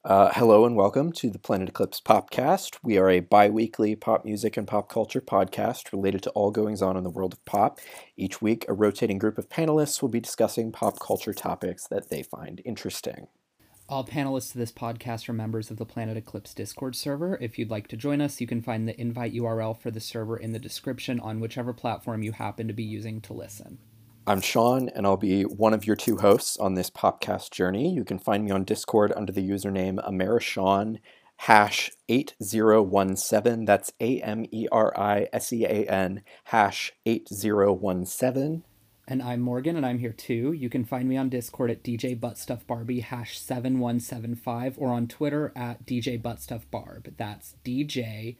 Hello and welcome to the Planet Eclipse Popcast. We are a bi-weekly pop music and pop culture podcast related to all goings on in the world of pop. Each week, a rotating group of panelists will be discussing pop culture topics that they find interesting. All panelists to this podcast are members of the Planet Eclipse Discord server. If you'd like to join us, you can find the invite URL for the server in the description on whichever platform you happen to be using to listen. I'm Sean, and I'll be one of your two hosts on this popcast journey. You can find me on Discord under the username Amerisean hash 8017. That's AMERISEAN hash 8017. And I'm Morgan, and I'm here too. You can find me on Discord at DJ Buttstuffbarbie #7175 or on Twitter at DJ Buttstuffbarb. That's DJ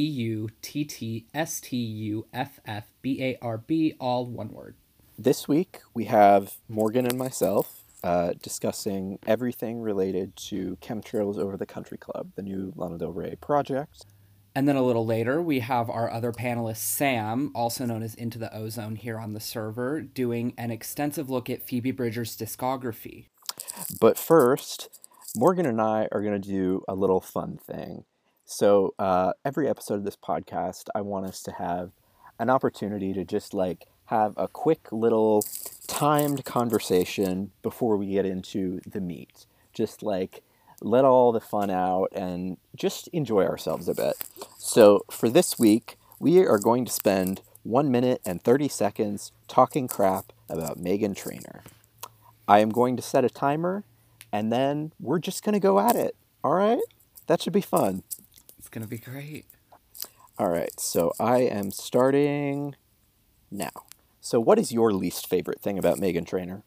BUTTSTUFFBARB, all one word. This week we have Morgan and myself discussing everything related to Chemtrails Over the Country Club, the new Lana Del Rey project. And then a little later, we have our other panelist, Sam, also known as Into the Ozone, here on the server, doing an extensive look at Phoebe Bridgers' discography. But first, Morgan and I are going to do a little fun thing. So every episode of this podcast, I want us to have an opportunity to just have a quick little timed conversation before we get into the meat. Just let all the fun out and just enjoy ourselves a bit. So for this week, we are going to spend 1 minute and 30 seconds talking crap about Meghan Trainor. I am going to set a timer, and then we're just going to go at it. All right? That should be fun. It's going to be great. All right, so I am starting now. So what is your least favorite thing about Meghan Trainor?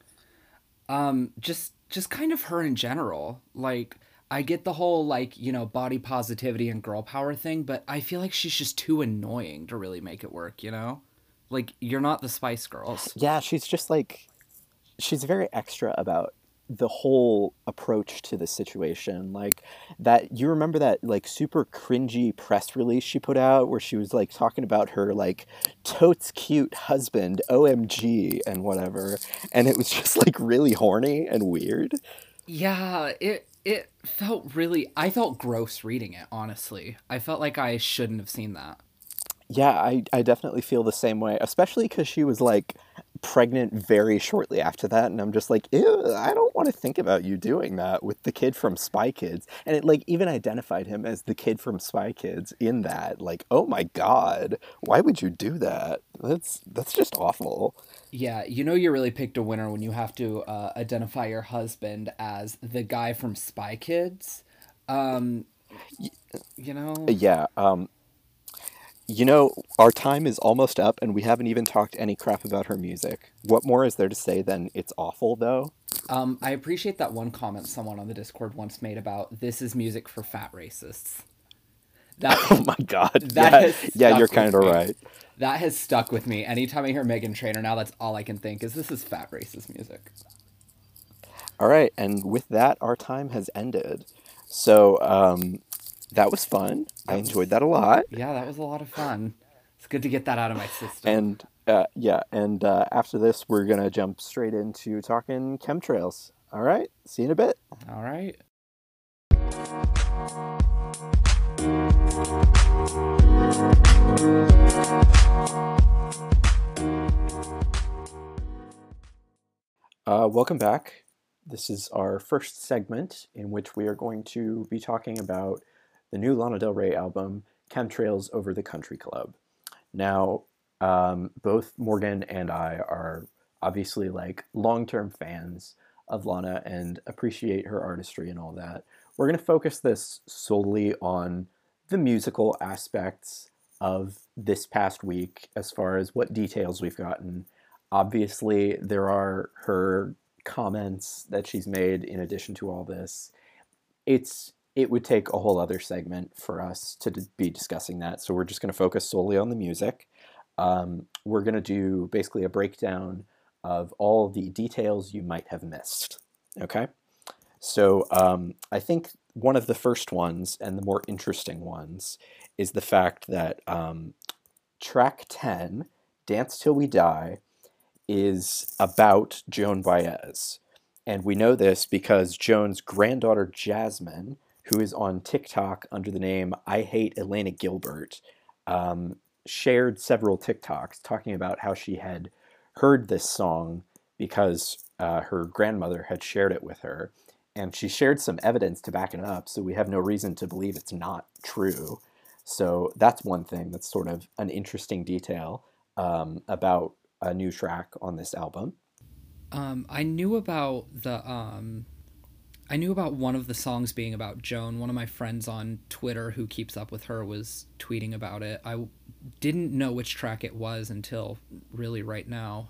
Just kind of her in general. Like, I get the whole, body positivity and girl power thing, but I feel like she's just too annoying to really make it work, you know? Like, you're not the Spice Girls. Yeah, she's just she's very extra about the whole approach to the situation. Like that, you remember that super cringy press release she put out where she was talking about her totes cute husband, OMG, and whatever, and it was just really horny and weird. Yeah, it felt really I felt gross reading it, honestly. I felt like I shouldn't have seen that. Yeah, I definitely feel the same way, especially because she was pregnant very shortly after that, and I'm just ew, I don't want to think about you doing that with the kid from Spy Kids. And it even identified him as the kid from Spy Kids in that. Oh my God, why would you do that? That's just awful. Yeah, you know you really picked a winner when you have to identify your husband as the guy from Spy Kids. Um, you know, Yeah, our time is almost up, and we haven't even talked any crap about her music. What more is there to say than it's awful, though? I appreciate that one comment someone on the Discord once made about this is music for fat racists. That Oh my God. that Yeah, has yeah, you're stuck kind with of me. right. That has stuck with me. Anytime I hear Meghan Trainor now, that's all I can think is this is fat racist music. All right, and with that, our time has ended. So that was fun. I That enjoyed was that a lot. Yeah, that was a lot of fun. It's good to get that out of my system. And yeah, and after this, we're gonna jump straight into talking chemtrails. All right, see you in a bit. All right. Welcome back. This is our first segment in which we are going to be talking about the new Lana Del Rey album, Chemtrails Over the Country Club. Now, both Morgan and I are obviously long-term fans of Lana and appreciate her artistry and all that. We're going to focus this solely on the musical aspects of this past week as far as what details we've gotten. Obviously, there are her comments that she's made in addition to all this. It would take a whole other segment for us to be discussing that, so we're just going to focus solely on the music. We're going to do basically a breakdown of all the details you might have missed. Okay? So I think one of the first ones and the more interesting ones is the fact that track 10, Dance Till We Die, is about Joan Baez. And we know this because Joan's granddaughter Jasmine, who is on TikTok under the name I Hate Elena Gilbert, um, shared several TikToks talking about how she had heard this song because her grandmother had shared it with her. And she shared some evidence to back it up, so we have no reason to believe it's not true. So that's one thing that's sort of an interesting detail about a new track on this album. I knew about I knew about one of the songs being about Joan. One of my friends on Twitter who keeps up with her was tweeting about it. I didn't know which track it was until really right now.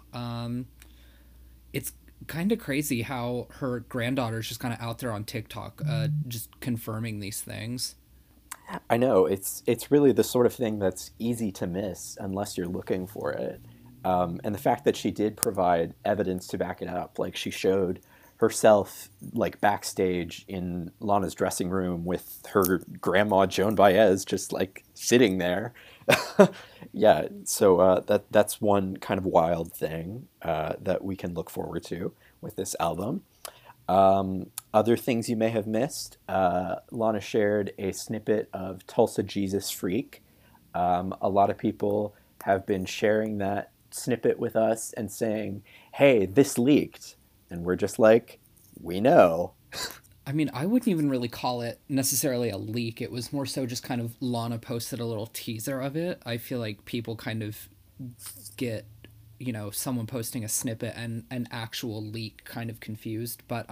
It's kind of crazy how her granddaughter's just kind of out there on TikTok, just confirming these things. I know it's really the sort of thing that's easy to miss unless you're looking for it. And the fact that she did provide evidence to back it up, like she showed herself like backstage in Lana's dressing room with her grandma Joan Baez just like sitting there. Yeah, so that's one kind of wild thing that we can look forward to with this album. Other things you may have missed, Lana shared a snippet of Tulsa Jesus Freak. A lot of people have been sharing that snippet with us and saying, hey, this leaked. And we're just like, we know. I mean, I wouldn't even really call it necessarily a leak. It was more so just kind of Lana posted a little teaser of it. I feel like people kind of get, someone posting a snippet and an actual leak kind of confused. But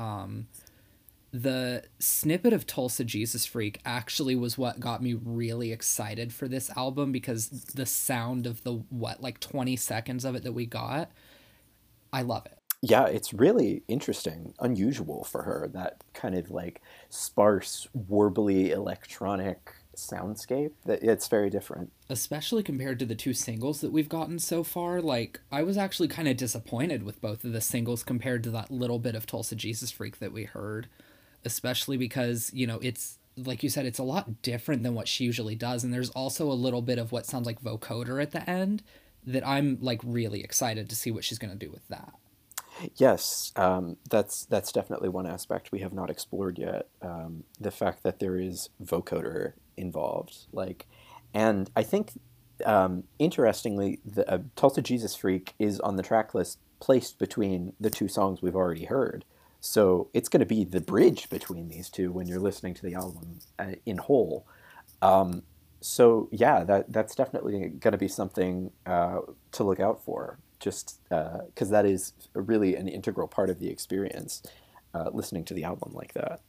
the snippet of Tulsa Jesus Freak actually was what got me really excited for this album because the sound of the, 20 seconds of it that we got, I love it. Yeah, it's really interesting, unusual for her, that kind of like sparse, warbly electronic soundscape. That it's very different. Especially compared to the two singles that we've gotten so far. Like, I was actually kind of disappointed with both of the singles compared to that little bit of Tulsa Jesus Freak that we heard, especially because, it's like you said, it's a lot different than what she usually does. And there's also a little bit of what sounds like vocoder at the end that I'm like really excited to see what she's going to do with that. Yes, that's definitely one aspect we have not explored yet. The fact that there is vocoder involved, like, and I think interestingly, the Tulsa Jesus Freak is on the track list placed between the two songs we've already heard. So it's going to be the bridge between these two when you're listening to the album in whole. Um, so yeah, that's definitely going to be something to look out for. Just because that is really an integral part of the experience, listening to the album like that.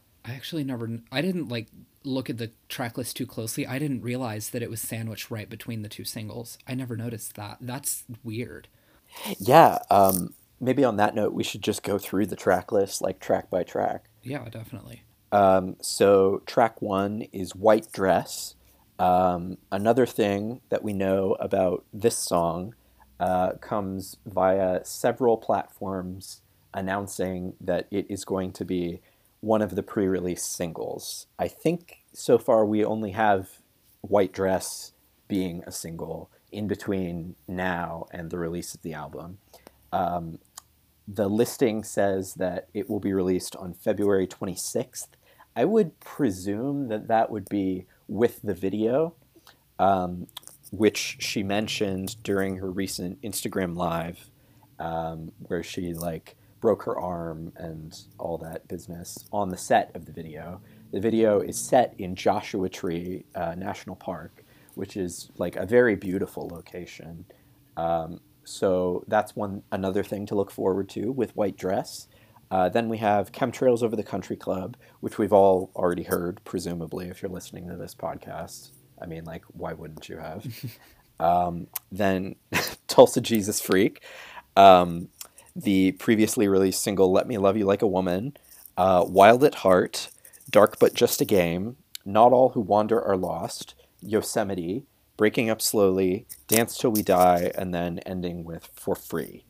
I didn't like look at the track list too closely. I didn't realize that it was sandwiched right between the two singles. I never noticed that. That's weird. Yeah. Maybe on that note, we should just go through the track list, like track by track. Yeah, definitely. So track one is White Dress. Another thing that we know about this song comes via several platforms announcing that it is going to be one of the pre-release singles. I think so far we only have White Dress being a single in between now and the release of the album. Um, the listing says that it will be released on February 26th. I would presume that that would be with the video, um, which she mentioned during her recent Instagram live, where she like broke her arm and all that business on the set of the video. The video is set in Joshua Tree National Park, which is like a very beautiful location. So that's another thing to look forward to with White Dress. Then we have Chemtrails Over the Country Club, which we've all already heard, presumably, if you're listening to this podcast. I mean, like, why wouldn't you have? Then Tulsa Jesus Freak, um, the previously released single Let Me Love You Like a Woman, Wild at Heart, Dark But Just a Game, Not All Who Wander Are Lost, Yosemite, Breaking Up Slowly, Dance Till We Die, and then ending with For Free.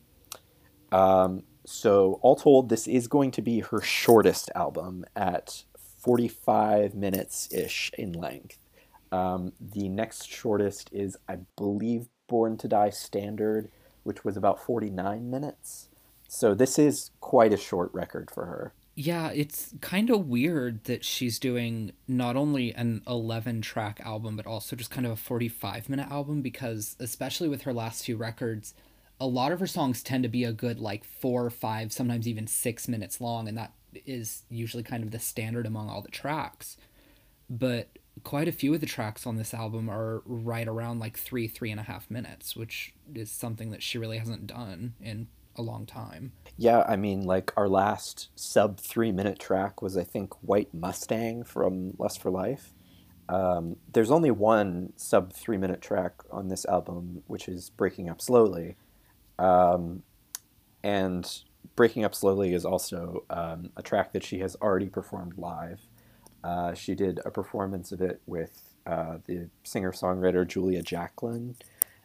So all told, this is going to be her shortest album at 45 minutes-ish in length. The next shortest is, I believe, Born to Die Standard, which was about 49 minutes. So this is quite a short record for her. Yeah, it's kind of weird that she's doing not only an 11 track album, but also just kind of a 45-minute album because, especially with her last few records, a lot of her songs tend to be a good like 4 or 5, sometimes even 6 minutes long, and that is usually kind of the standard among all the tracks. But quite a few of the tracks on this album are right around like 3.5 minutes, which is something that she really hasn't done in a long time. Yeah, I mean, like our last sub 3 minute track was, I think, White Mustang from Lust for Life. There's only one sub 3 minute track on this album, which is Breaking Up Slowly. Um, and Breaking Up Slowly is also a track that she has already performed live. She did a performance of it with the singer songwriter Julia Jacklin.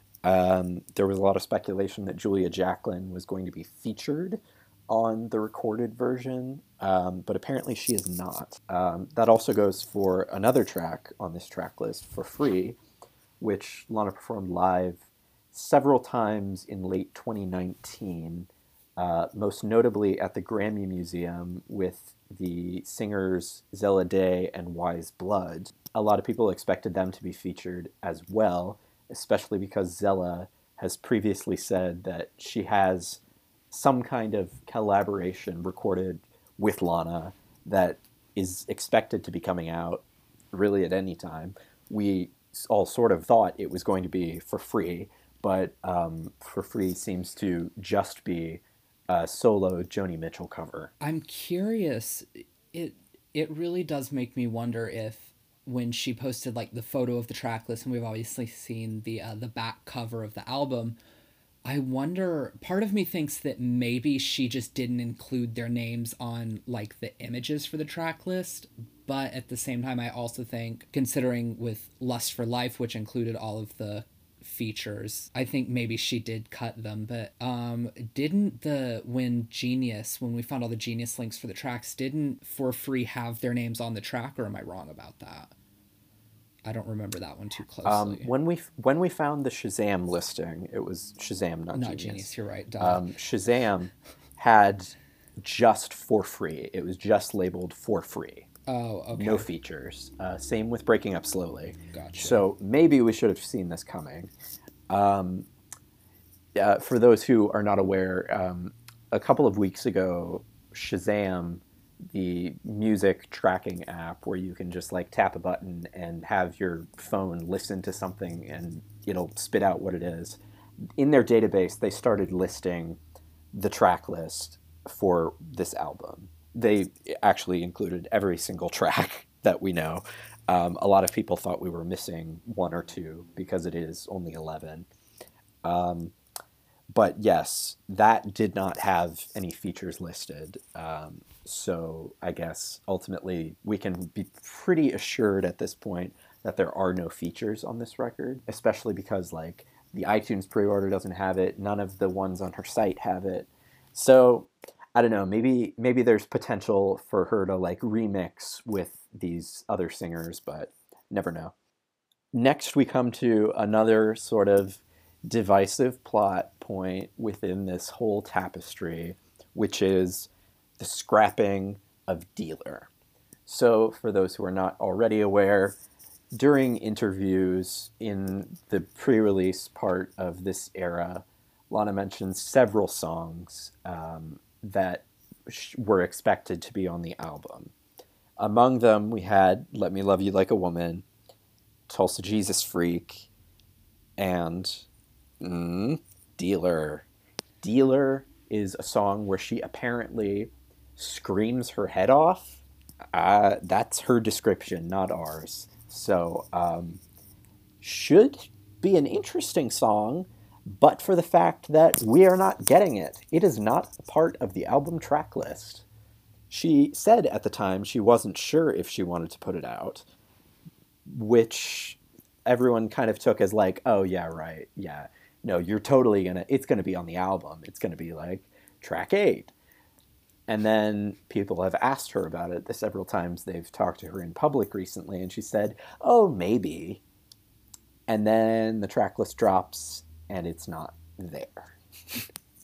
There was a lot of speculation that Julia Jacklin was going to be featured on the recorded version, but apparently she is not. That also goes for another track on this track list, For Free, which Lana performed live several times in late 2019, most notably at the Grammy Museum with the singers Zella Day and Wise Blood. A lot of people expected them to be featured as well, especially because Zella has previously said that she has some kind of collaboration recorded with Lana that is expected to be coming out really at any time. We all sort of thought it was going to be For Free, but For Free seems to just be a solo Joni Mitchell cover. I'm curious. It it really does make me wonder if when she posted like the photo of the track list, and we've obviously seen the back cover of the album. I wonder. Part of me thinks that maybe she just didn't include their names on like the images for the track list. But at the same time, I also think, considering with Lust for Life, which included all of the features, I think maybe she did cut them. But didn't the when we found all the Genius links for the tracks, didn't For Free have their names on the track, or am I wrong about that? I don't remember that one too closely. When we found the Shazam listing, it was Shazam, not Not Genius. Genius, you're right. Duh. Shazam had just For Free. It was just labeled For Free. Oh, okay. No features. Same with Breaking Up Slowly. Gotcha. So maybe we should have seen this coming. For those who are not aware, a couple of weeks ago, Shazam, the music tracking app where you can just like tap a button and have your phone listen to something and it'll spit out what it is. In their database, they started listing the track list for this album. They actually included every single track that we know. A lot of people thought we were missing one or two because it is only 11. But yes, that did not have any features listed. So I guess ultimately we can be pretty assured at this point that there are no features on this record, especially because like the iTunes pre-order doesn't have it. None of the ones on her site have it. So I don't know. Maybe there's potential for her to like remix with these other singers, but never know. Next, we come to another sort of divisive plot point within this whole tapestry, which is the scrapping of Dealer. So, for those who are not already aware, during interviews in the pre release part of this era, Lana mentions several songs that were expected to be on the album. Among them, we had Let Me Love You Like a Woman, Tulsa Jesus Freak, and Dealer. Dealer is a song where she apparently screams her head off. That's her description, not ours. So, should be an interesting song, but for the fact that we are not getting it. It is not a part of the album track list. She said at the time she wasn't sure if she wanted to put it out, which everyone kind of took as like, oh yeah, right, yeah. No, it's gonna be on the album. It's gonna be like track 8. And then people have asked her about it the several times they've talked to her in public recently, and she said, oh, maybe. And then the track list drops, and it's not there.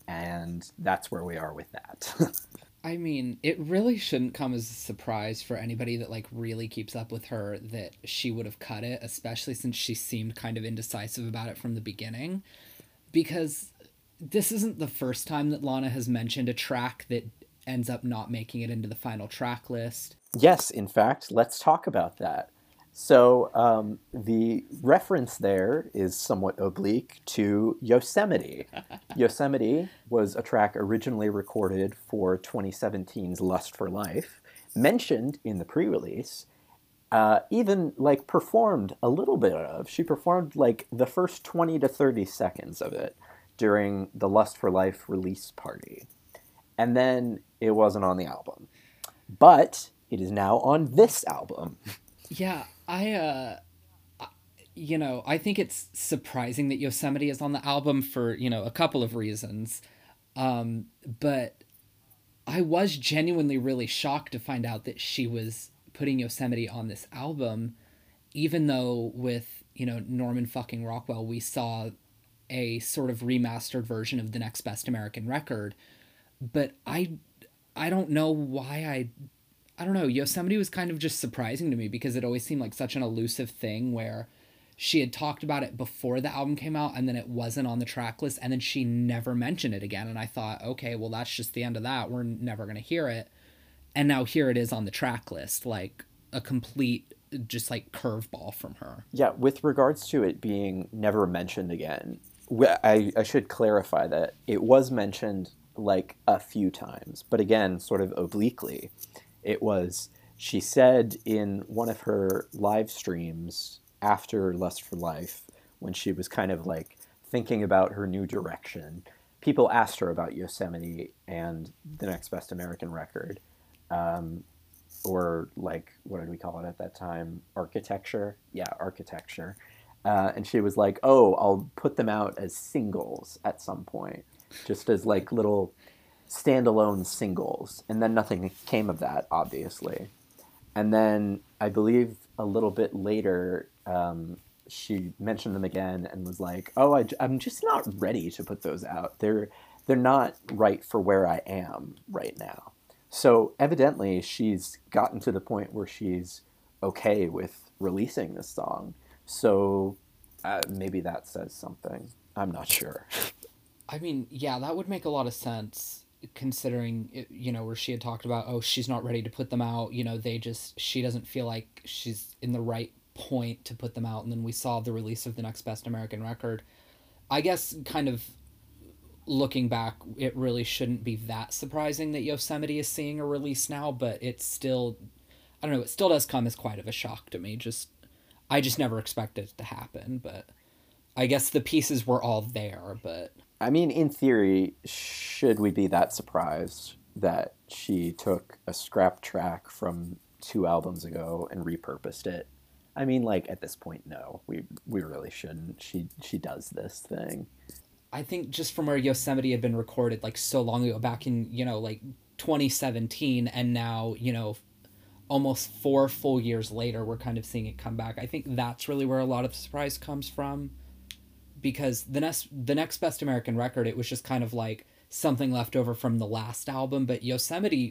And that's where we are with that. I mean, it really shouldn't come as a surprise for anybody that like really keeps up with her that she would have cut it, especially since she seemed kind of indecisive about it from the beginning. Because this isn't the first time that Lana has mentioned a track that ends up not making it into the final track list. Yes, in fact, let's talk about that. So the reference there is somewhat oblique to Yosemite. Yosemite was a track originally recorded for 2017's Lust for Life, mentioned in the pre-release, even like performed a little bit of. She performed like the first 20 to 30 seconds of it during the Lust for Life release party. And then it wasn't on the album. But it is now on this album. Yeah, I think it's surprising that Yosemite is on the album for, a couple of reasons. But I was genuinely really shocked to find out that she was putting Yosemite on this album, even though with, Norman fucking Rockwell, we saw a sort of remastered version of the Next Best American Record. But I don't know why I don't know. Yosemite was kind of just surprising to me because it always seemed like such an elusive thing where she had talked about it before the album came out and then it wasn't on the track list and then she never mentioned it again. And I thought, okay, well, that's just the end of that. We're never going to hear it. And now here it is on the track list, like a complete just like curveball from her. Yeah, with regards to it being never mentioned again, I should clarify that it was mentioned like a few times, but again, sort of obliquely. It was, she said in one of her live streams after Lust for Life, when she was kind of like thinking about her new direction, people asked her about Yosemite and the Next Best American Record, or like, what did we call it at that time? Architecture? Yeah, architecture. And she was like, oh, I'll put them out as singles at some point, just as like little standalone singles, and then nothing came of that, obviously. And then I believe a little bit later, she mentioned them again and was like, "Oh, I'm just not ready to put those out. They're not right for where I am right now." So evidently, she's gotten to the point where she's okay with releasing this song. So maybe that says something. I'm not sure. I mean, yeah, that would make a lot of sense considering where she had talked about, oh, she's not ready to put them out, she doesn't feel like she's in the right point to put them out. And then we saw the release of the Next Best American Record. I guess kind of looking back, it really shouldn't be that surprising that Yosemite is seeing a release now, but it's still, I don't know, it still does come as quite of a shock to me. I just never expected it to happen, but I guess the pieces were all there. But I mean, in theory, should we be that surprised that she took a scrap track from 2 albums ago and repurposed it? I mean, like, at this point, no, we really shouldn't. She does this thing. I think just from where Yosemite had been recorded like so long ago, back in, like 2017, and now, almost 4 full years later, we're kind of seeing it come back. I think that's really where a lot of the surprise comes from. Because the next Best American Record, it was just kind of like something left over from the last album, but Yosemite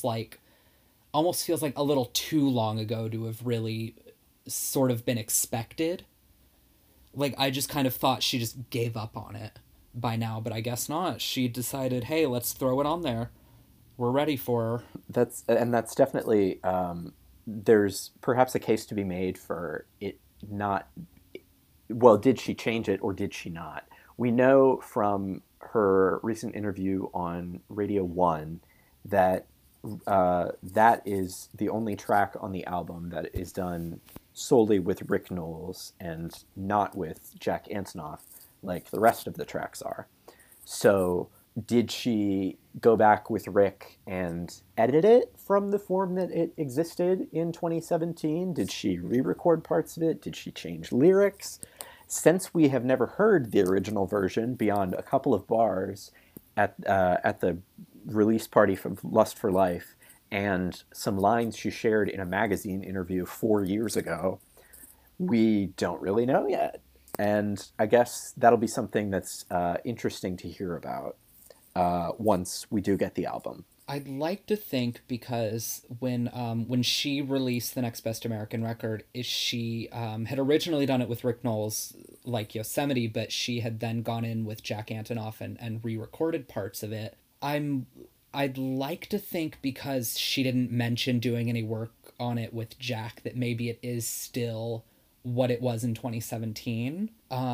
almost feels like a little too long ago to have really sort of been expected. Like, I just kind of thought she just gave up on it by now, but I guess not. She decided, hey, let's throw it on there. We're ready for her. That's definitely, there's perhaps a case to be made for it not. Well, did she change it or did she not? We know from her recent interview on Radio 1 that that is the only track on the album that is done solely with Rick Knowles and not with Jack Antonoff like the rest of the tracks are. So did she go back with Rick and edit it from the form that it existed in 2017? Did she re-record parts of it? Did she change lyrics? Since we have never heard the original version beyond a couple of bars at the release party from Lust for Life and some lines she shared in a magazine interview 4 years ago, we don't really know yet. And I guess that'll be something that's interesting to hear about. once we do get the album. I'd like to think because when she released the Next Best American Record, is she had originally done it with Rick Knowles, like Yosemite, but she had then gone in with Jack Antonoff and re-recorded parts of it. I'd like to think because she didn't mention doing any work on it with Jack that maybe it is still what it was in 2017.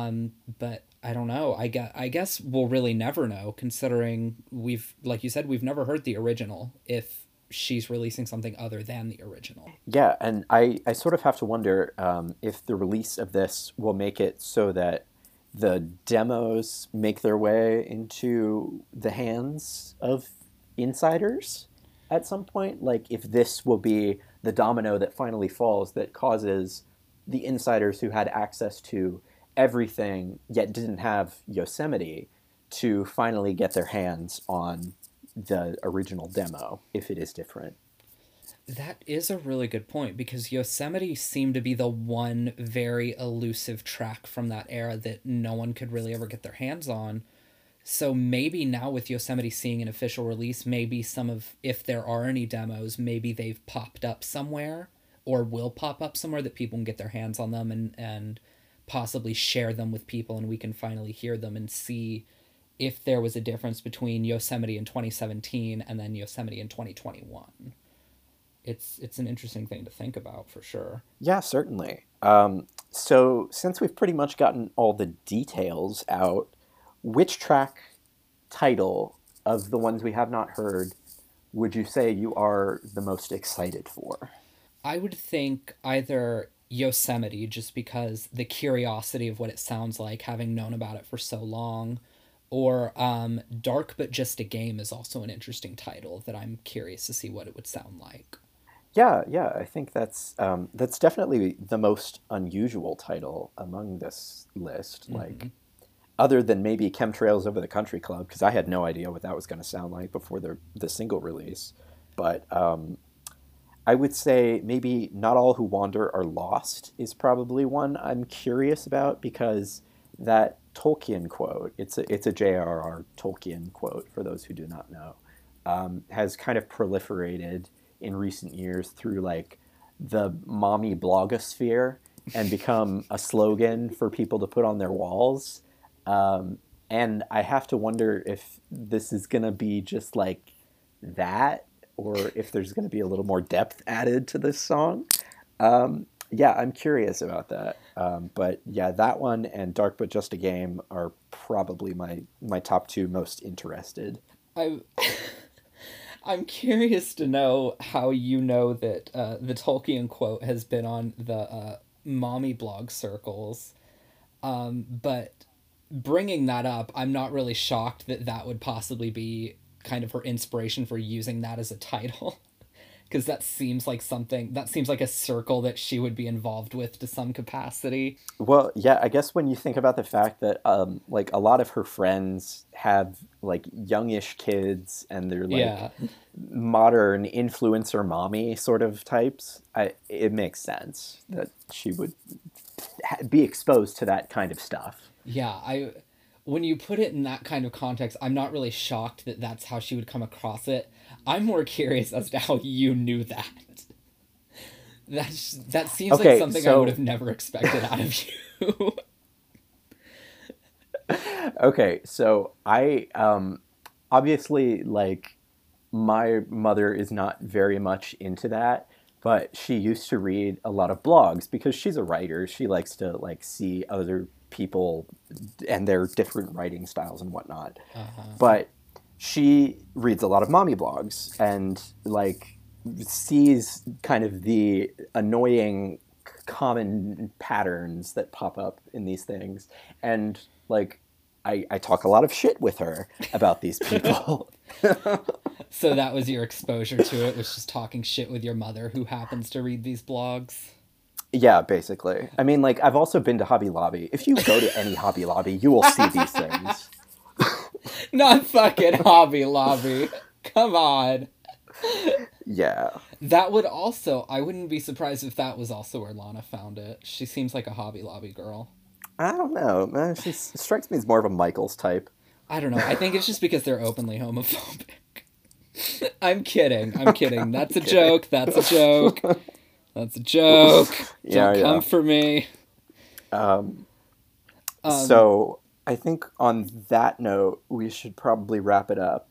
But I don't know. I guess we'll really never know, considering we've, like you said, we've never heard the original if she's releasing something other than the original. Yeah, and I sort of have to wonder if the release of this will make it so that the demos make their way into the hands of insiders at some point. Like, if this will be the domino that finally falls that causes the insiders who had access to everything yet didn't have Yosemite to finally get their hands on the original demo if it is different. That is a really good point because Yosemite seemed to be the one very elusive track from that era that no one could really ever get their hands on. So maybe now with Yosemite seeing an official release, maybe some of, if there are any demos, maybe they've popped up somewhere or will pop up somewhere that people can get their hands on them and possibly share them with people, and we can finally hear them and see if there was a difference between Yosemite in 2017 and then Yosemite in 2021. It's an interesting thing to think about for sure. Yeah, certainly. So, since we've pretty much gotten all the details out, which track title of the ones we have not heard would you say you are the most excited for? I would think either Yosemite, just because the curiosity of what it sounds like, having known about it for so long, or Dark But Just a Game is also an interesting title that I'm curious to see what it would sound like. Yeah, yeah, I think that's definitely the most unusual title among this list. Mm-hmm. Like, other than maybe Chemtrails Over the Country Club, because I had no idea what that was going to sound like before the single release. But I would say maybe Not All Who Wander Are Lost is probably one I'm curious about, because that Tolkien quote, it's a J.R.R. Tolkien quote for those who do not know, has kind of proliferated in recent years through like the mommy blogosphere and become a slogan for people to put on their walls. And I have to wonder if this is going to be just like that, or if there's going to be a little more depth added to this song. Yeah, I'm curious about that. But yeah, that one and Dark But Just a Game are probably my top two most interested. I I'm curious to know how you know that the Tolkien quote has been on the mommy blog circles. But bringing that up, I'm not really shocked that that would possibly be kind of her inspiration for using that as a title. Because that seems like a circle that she would be involved with to some capacity. Well, yeah, I guess when you think about the fact that like a lot of her friends have like youngish kids and they're like Yeah. modern influencer mommy sort of types, it makes sense that she would be exposed to that kind of stuff. Yeah, I when you put it in that kind of context, I'm not really shocked that that's how she would come across it. I'm more curious as to how you knew that. That seems like Okay, something I so would have never expected out of you. okay, so I obviously like my mother is not very much into that, but she used to read a lot of blogs because she's a writer. She likes to like see other people and their different writing styles and whatnot. Uh-huh. But she reads a lot of mommy blogs and like sees kind of the annoying common patterns that pop up in these things. And like I talk a lot of shit with her about these people. So that was your exposure to it, was just talking shit with your mother who happens to read these blogs? Yeah, basically. I mean, like, I've also been to Hobby Lobby. If you go to any Hobby Lobby, you will see these things. Not fucking Hobby Lobby. Come on. Yeah. That would also, I wouldn't be surprised if that was also where Lana found it. She seems like a Hobby Lobby girl. I don't know. She strikes me as more of a Michaels type. I don't know. I think it's just because they're openly homophobic. I'm kidding. I'm kidding. That's a joke. That's a joke. That's a joke. Yeah, Don't come yeah. for me. So I think on that note, we should probably wrap it up.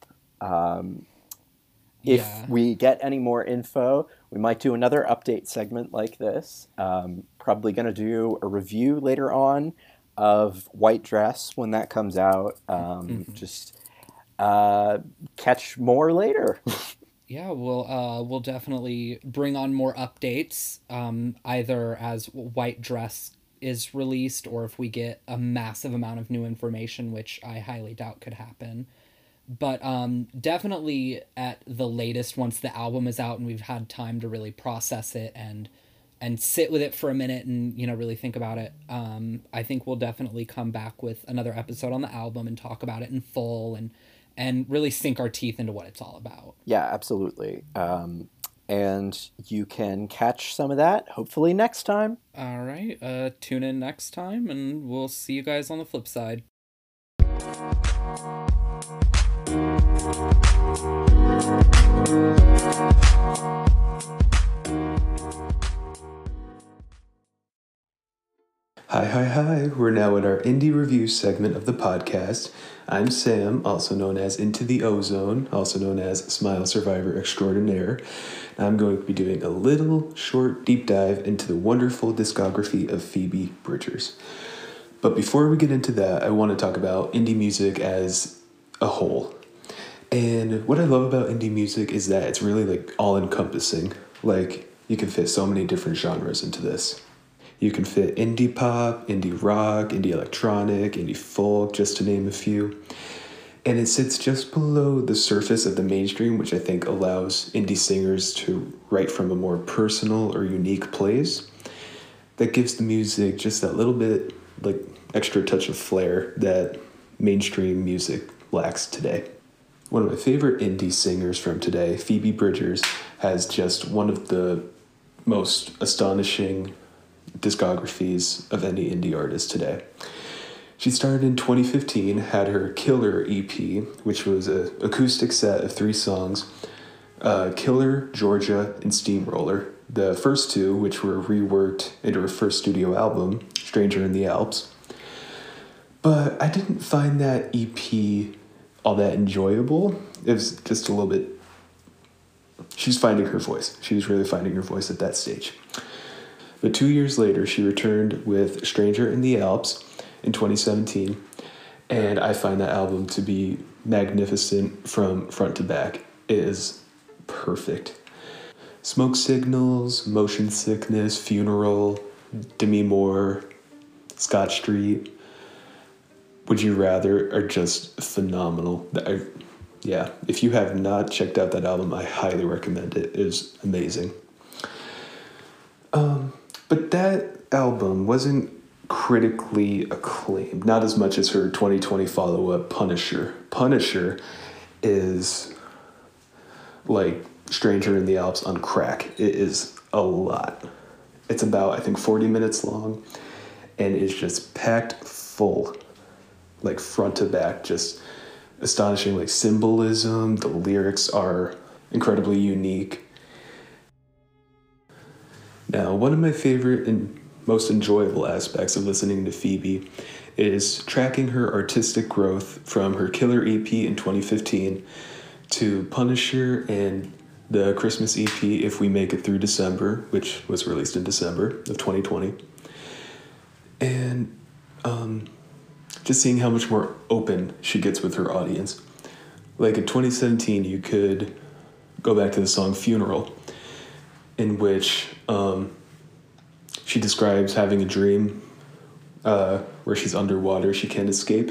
If Yeah. we get any more info, we might do another update segment like this. Probably going to do a review later on of White Dress when that comes out. Just catch more later. Yeah, we'll definitely bring on more updates, either as White Dress is released or if we get a massive amount of new information, which I highly doubt could happen. But definitely at the latest, once the album is out and we've had time to really process it and sit with it for a minute and really think about it, I think we'll definitely come back with another episode on the album and talk about it in full and really sink our teeth into what it's all about. Yeah, absolutely. And you can catch some of that hopefully next time. All right, tune in next time and we'll see you guys on the flip side. Hi. We're now in our indie review segment of the podcast. I'm Sam, also known as Into the Ozone, also known as Smile Survivor Extraordinaire. I'm going to be doing a little short deep dive into the wonderful discography of Phoebe Bridgers. But before we get into that, I want to talk about indie music as a whole. And what I love about indie music is that it's really like all-encompassing. Like, you can fit so many different genres into this. You can fit indie pop, indie rock, indie electronic, indie folk, just to name a few. And it sits just below the surface of the mainstream, which I think allows indie singers to write from a more personal or unique place. That gives the music just that little bit, like, extra touch of flair that mainstream music lacks today. One of my favorite indie singers from today, Phoebe Bridgers, has just one of the most astonishing discographies of any indie artist today. She started in 2015, had her Killer EP, which was an acoustic set of 3 songs, Killer, Georgia, and Steamroller. The first 2, which were reworked into her first studio album, Stranger in the Alps. But I didn't find that EP all that enjoyable. It was just a little bit... She's finding her voice. She was really finding her voice at that stage. But 2 years later, she returned with Stranger in the Alps in 2017, and I find that album to be magnificent from front to back. It is perfect. Smoke Signals, Motion Sickness, Funeral, Demi Moore, Scott Street, Would You Rather are just phenomenal. If you have not checked out that album, I highly recommend it. It is amazing. But that album wasn't critically acclaimed, not as much as her 2020 follow-up, Punisher. Punisher is like Stranger in the Alps on crack. It is a lot. It's about, I think, 40 minutes long, and it's just packed full, like front to back, just astonishing, like symbolism. The lyrics are incredibly unique. Now, one of my favorite and most enjoyable aspects of listening to Phoebe is tracking her artistic growth from her Killer EP in 2015 to Punisher and the Christmas EP, If We Make It Through December, which was released in December of 2020. And just seeing how much more open she gets with her audience. Like in 2017, you could go back to the song Funeral, in which she describes having a dream where she's underwater, she can't escape.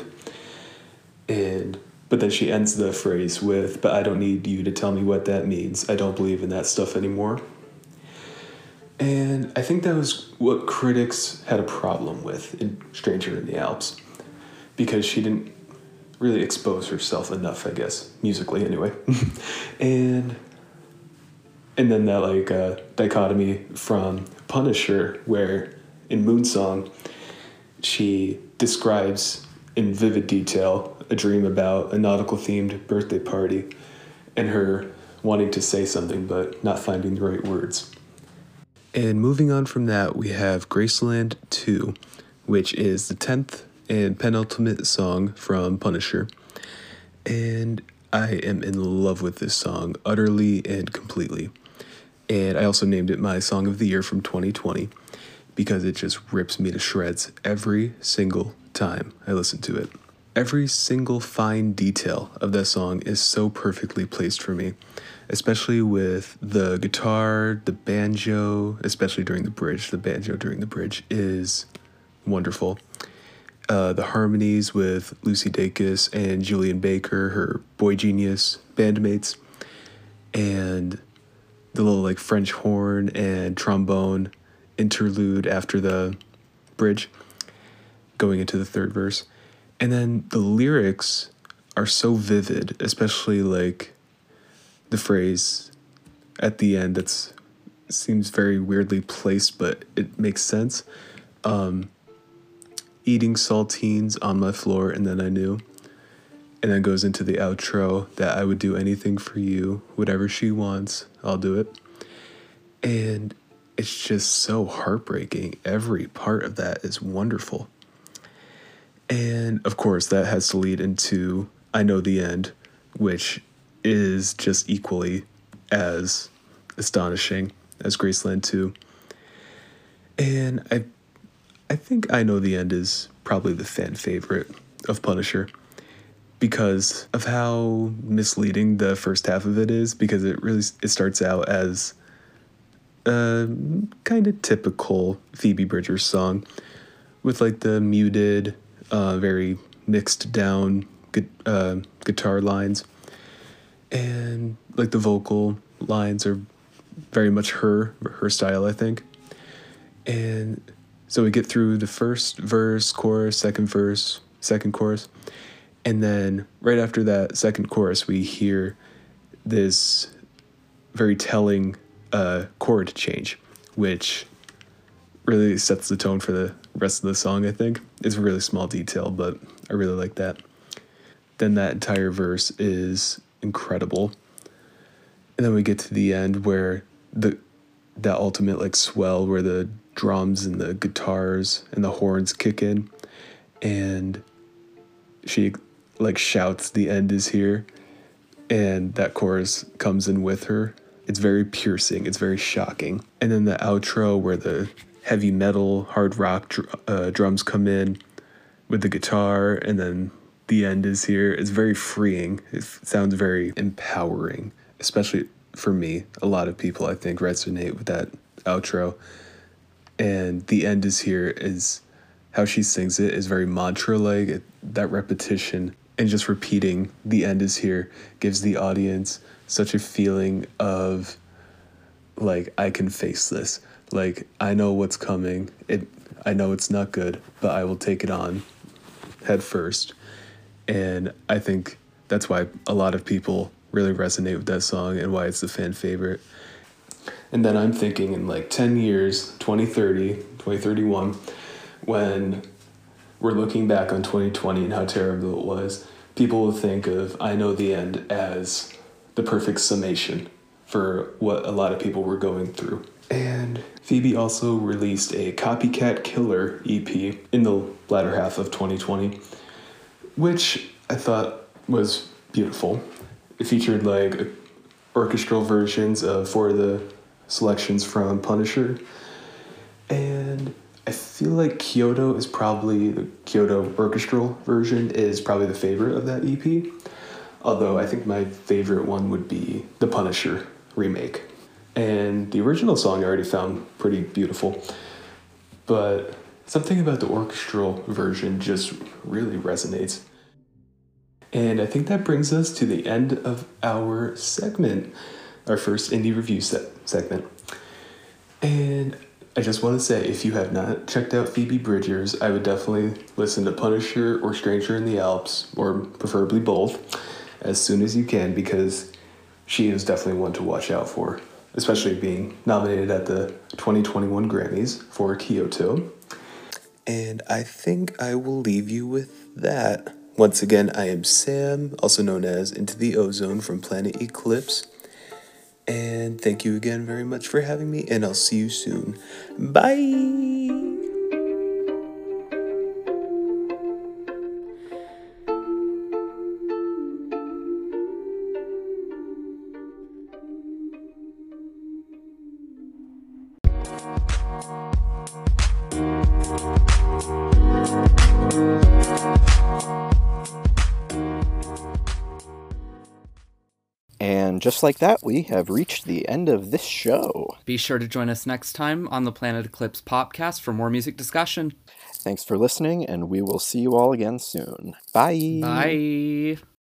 But then she ends the phrase with, "But I don't need you to tell me what that means. I don't believe in that stuff anymore." And I think that was what critics had a problem with in Stranger in the Alps, because she didn't really expose herself enough, I guess, musically anyway. and then that dichotomy from Punisher, where in Moonsong she describes in vivid detail a dream about a nautical-themed birthday party and her wanting to say something but not finding the right words. And moving on from that, we have Graceland 2, which is the 10th and penultimate song from Punisher. And I am in love with this song utterly and completely. And I also named it my Song of the Year from 2020 because it just rips me to shreds every single time I listen to it. Every single fine detail of that song is so perfectly placed for me, especially with the guitar, the banjo, especially during the bridge. The banjo during the bridge is wonderful. The harmonies with Lucy Dacus and Julian Baker, her Boy Genius bandmates, and the little like French horn and trombone interlude after the bridge going into the third verse. And then the lyrics are so vivid, especially like the phrase at the end that seems very weirdly placed, but it makes sense. Eating saltines on my floor, and then I knew. And then goes into the outro that I would do anything for you, whatever she wants, I'll do it. And it's just so heartbreaking. Every part of that is wonderful. And of course, that has to lead into I Know the End, which is just equally as astonishing as Graceland 2. And I think I Know the End is probably the fan favorite of Punisher because of how misleading the first half of it is, because it starts out as a kind of typical Phoebe Bridgers song with like the muted, very mixed down guitar lines, and like the vocal lines are very much her style, I think. And so we get through the first verse, chorus, second verse, second chorus, and then right after that second chorus we hear this very telling chord change, which really sets the tone for the rest of the song, I think. It's a really small detail, but I really like that. Then that entire verse is incredible. And then we get to the end where that ultimate like swell where the drums and the guitars and the horns kick in, and she like shouts, "The end is here," and that chorus comes in with her. It's very piercing, it's very shocking. And then the outro where the heavy metal, hard rock drums come in with the guitar, and then the end is here. It's very freeing. It sounds very empowering, especially for me. A lot of people, I think, resonate with that outro. And the end is here is how she sings it is very mantra-like. That repetition and just repeating the end is here gives the audience such a feeling of like, I can face this. Like, I know what's coming. I know it's not good, but I will take it on head first. And I think that's why a lot of people really resonate with that song and why it's the fan favorite. And then I'm thinking in like 10 years, 2030, 2031, when we're looking back on 2020 and how terrible it was, people will think of I Know the End as the perfect summation for what a lot of people were going through. And Phoebe also released a Copycat Killer EP in the latter half of 2020, which I thought was beautiful. It featured like orchestral versions of 4 of the selections from Punisher, and I feel like the Kyoto orchestral version is probably the favorite of that EP, although I think my favorite one would be the Punisher remake. And the original song I already found pretty beautiful, but something about the orchestral version just really resonates. And I think that brings us to the end of our segment, our first indie review segment. And I just want to say, if you have not checked out Phoebe Bridgers, I would definitely listen to Punisher or Stranger in the Alps, or preferably both, as soon as you can, because she is definitely one to watch out for, especially being nominated at the 2021 Grammys for Kyoto. And I think I will leave you with that. Once again, I am Sam, also known as Into the Ozone from Planet Eclipse. And thank you again very much for having me, and I'll see you soon. Bye! And just like that, we have reached the end of this show. Be sure to join us next time on the Planet Eclipse podcast for more music discussion. Thanks for listening, and we will see you all again soon. Bye! Bye!